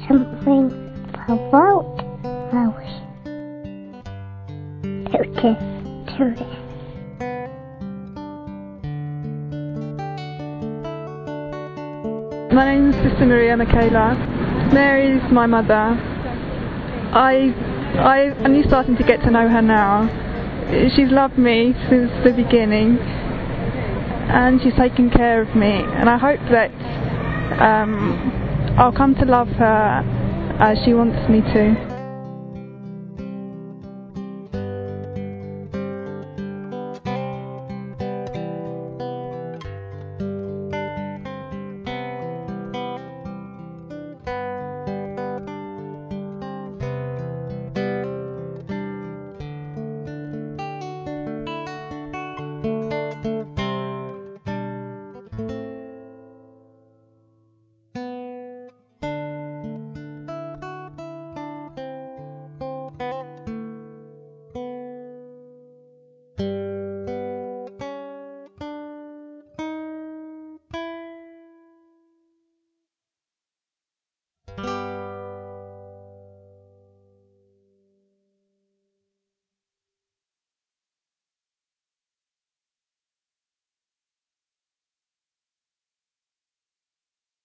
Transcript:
something about mouse. Okay, to it. My name is Sister Maria Michaela. Mary is my mother. I'm only starting to get to know her now. She's loved me since the beginning, and she's taken care of me, and I hope that I'll come to love her as she wants me to.